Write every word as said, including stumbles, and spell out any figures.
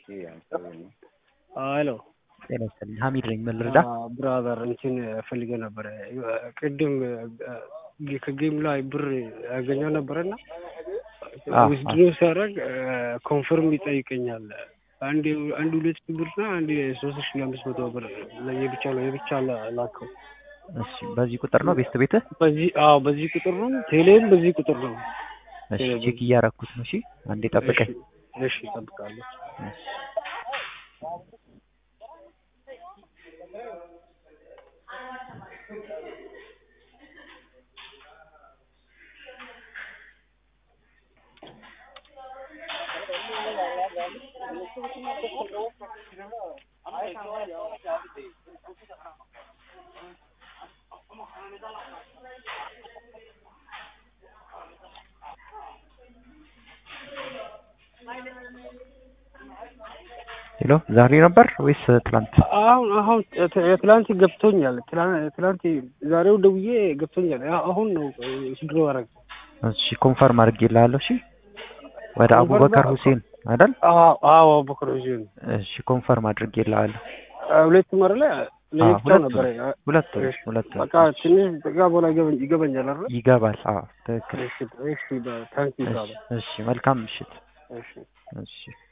ሄሎ ጤና ይስጥልኝ ሀሚድ ነኝ ምን ልርዳ ብራዘር እንትን ፈልጌ ነበር ቅድም ከጌም ላይ ብር ያገኘው ነበርና ዊዝድሮ ሲያደርግ ኮንፈርም ይጠይቀኛል አንድ አንድ ሁለት ብርና አንድ ሶስት ሺህ አምስት መቶ ብር ለየብቻ ነው የብቻ ላከው እሺ በዚህ ቁጥር ነው ቤስት ቤት በዚህ አዎ በዚህ ቁጥር ነው ቴሌም በዚህ ቁጥር ነው እሺ ቼክ እያደረኩት ነው እሺ አንዴ ጠብቀኝ እሺ ጠብቃለሁ ሄሎ ዛሬ ነበር ወይስ ትላንት አሁን አሁን ትላንት ገብቶኛል ትላንት ዛሬው ደውዬ ገብቶኛል አሁን ነው ችግሩ አረግ እሺ ኮንፈርም አድርጌልሃለሁ እሺ ወደ አቡበከር ሁሴን አይደል አዎ አዎ አቡበከር ሁሴን እሺ ኮንፈርም አድርጌልሃለሁ ሁለት መር ላይ ለየብቻው ነበር ሁለት ሁለት በቃ ትንሽ ጥጋ ቦላ ይገባኛል አይደል ይገባል አዎ ትክክል እሺ እሺ ታንኪ እሺ መልካም ምሽት እሺ እሺ